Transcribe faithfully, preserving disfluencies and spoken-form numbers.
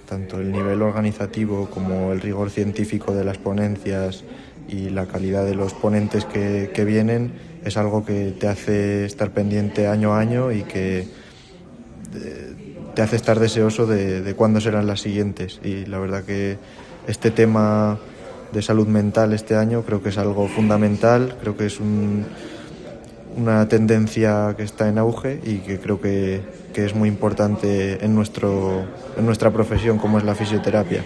tanto el nivel organizativo como el rigor científico de las ponencias y la calidad de los ponentes que, que vienen es algo que te hace estar pendiente año a año y que eh, te hace estar deseoso de, de cuándo serán las siguientes. Y la verdad que este tema de salud mental este año creo que es algo fundamental, creo que es un, una tendencia que está en auge y que creo que, que es muy importante en, nuestro, en nuestra profesión como es la fisioterapia.